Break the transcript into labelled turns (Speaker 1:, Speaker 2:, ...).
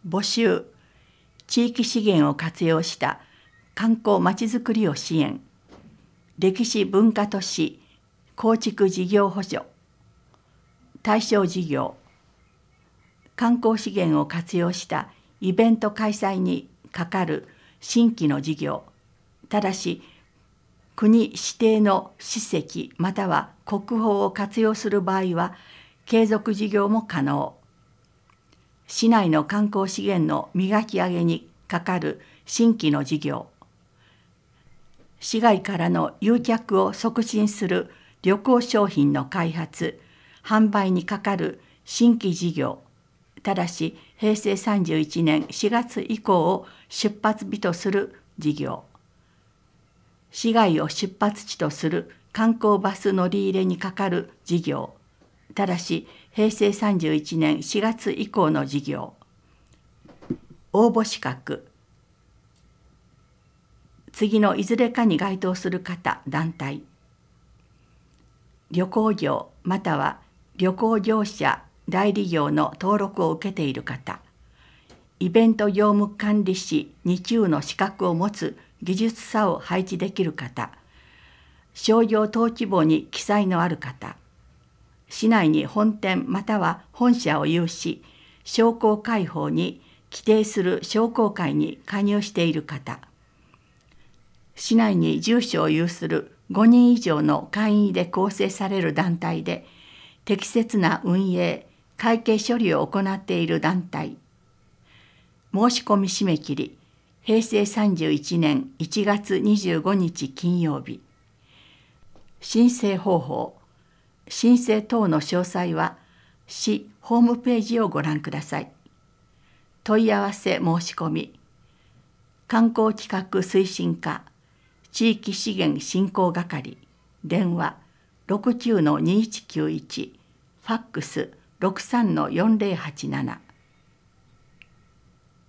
Speaker 1: 募集、地域資源を活用した観光まちづくりを支援、歴史文化都市構築事業補助、対象事業、観光資源を活用したイベント開催にかかる新規の事業、ただし国指定の史跡または国宝を活用する場合は継続事業も可能。市内の観光資源の磨き上げにかかる新規の事業、市外からの誘客を促進する旅行商品の開発・販売にかかる新規事業、ただし平成31年4月以降を出発日とする事業、市外を出発地とする観光バス乗り入れにかかる事業、ただし平成31年4月以降の事業、応募資格、次のいずれかに該当する方・団体、旅行業または旅行業者代理業の登録を受けている方、イベント業務管理士2級の資格を持つ技術者を配置できる方、商業登記簿に記載のある方、市内に本店または本社を有し、商工会法に規定する商工会に加入している方、市内に住所を有する5人以上の会員で構成される団体で、適切な運営・会計処理を行っている団体。申し込み締め切り、平成31年1月25日金曜日。申請方法、申請等の詳細は、市ホームページをご覧ください。問い合わせ申し込み、観光企画推進課、地域資源振興係、電話69-2191、ファックス63-4087。